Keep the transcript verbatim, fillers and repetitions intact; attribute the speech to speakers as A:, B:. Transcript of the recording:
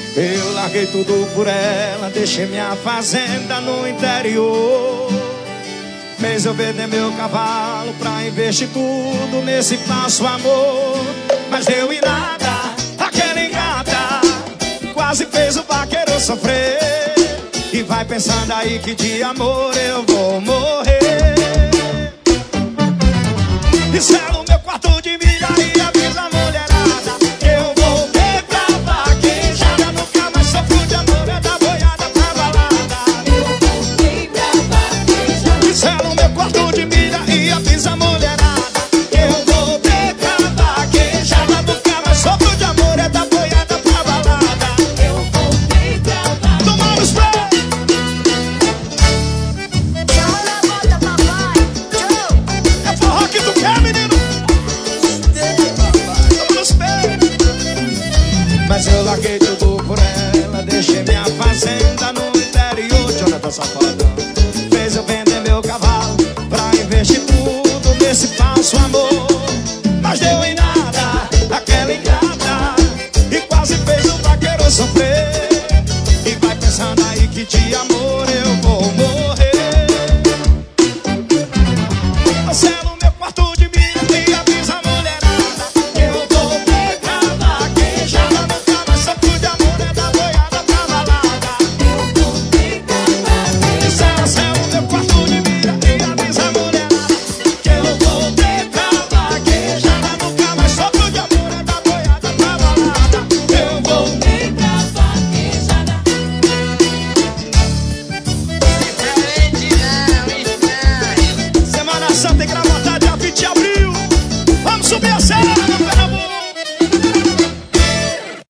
A: Eu larguei tudo por ela, deixei minha fazenda no interior. Fez eu vender meu cavalo pra investir tudo nesse falso amor. Mas deu em nada, aquela engata quase fez o vaqueiro sofrer. E vai pensando aí que de amor eu vou morrer. E selo meu quarto de milha e avisa a mulherada que eu voltei pra vaquejada. Nunca mais sofro de amor, é da boiada pra balada.
B: Eu voltei pra vaquejada.
A: E selo meu quarto de milha e avisa a mulherada que eu voltei pra vaquejada. Nunca mais sofro de amor, é da boiada pra balada.
B: Eu voltei pra vaquejada.
A: Tomar os pés. É forró que tu quer, menino? Tomar os pés. Mas eu larguei tudo por ela, deixei minha fazenda no interior. Jonathan Safado.